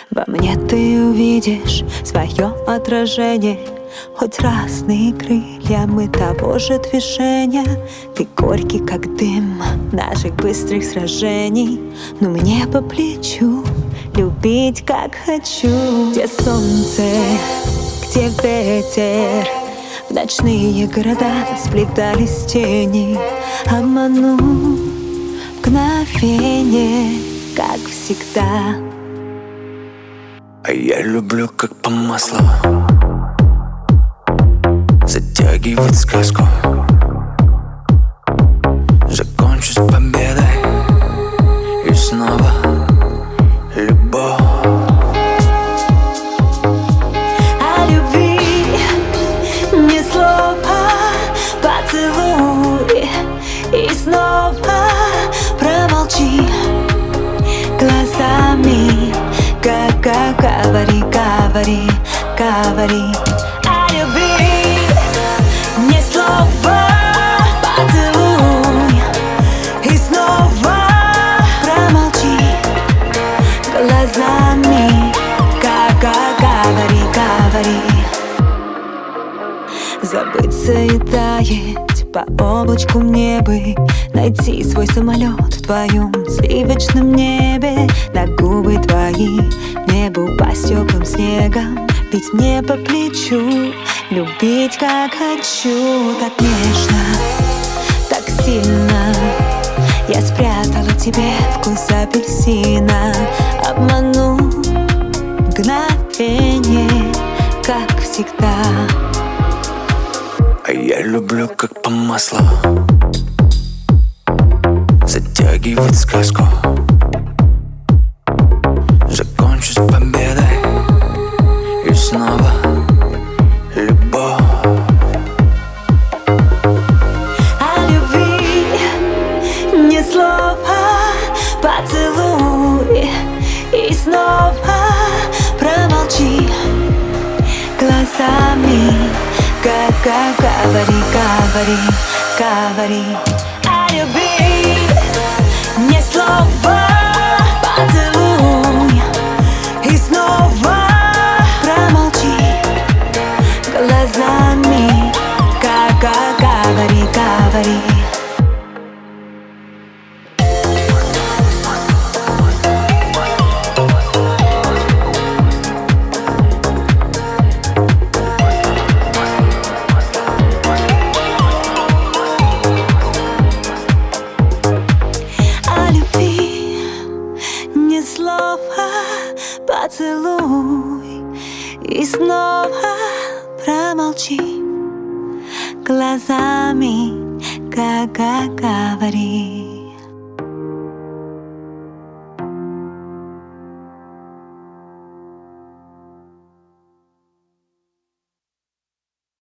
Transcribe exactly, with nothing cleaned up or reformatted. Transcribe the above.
Во мне ты увидишь свое отражение. Хоть разные крылья, мы того же движения. Ты горький, как дым наших быстрых сражений. Но мне по плечу любить, как хочу. Где солнце, где ветер, в ночные города сплетались тени. Обману мгновение, как всегда. А я люблю, как по маслу затягивать сказку. Закончу с победой и снова любовь. О любви ни слова, поцелуй и снова промолчи глазами. Как говори, говори, говори. О любви ни слова, поцелуй и снова промолчи глазами. Как говори, говори. Забыться и таять по облачку неба, найти свой самолет в твоем сливочном небе. На губы твои небо упасть теплым снегом. Ведь мне по плечу любить, как хочу. Так нежно, так сильно я спрятала в тебе вкус апельсина. Обману мгновение, как всегда. А я люблю, как по маслу затягивать сказку. Закончу с победой и снова любовь. О любви ни слова, поцелуй и снова промолчи глазами. Как говори, говори, говори. О любви ни слова, поцелуй и снова промолчи глазами. Как говори, говори. Слова, поцелуй и снова промолчи глазами, как говори.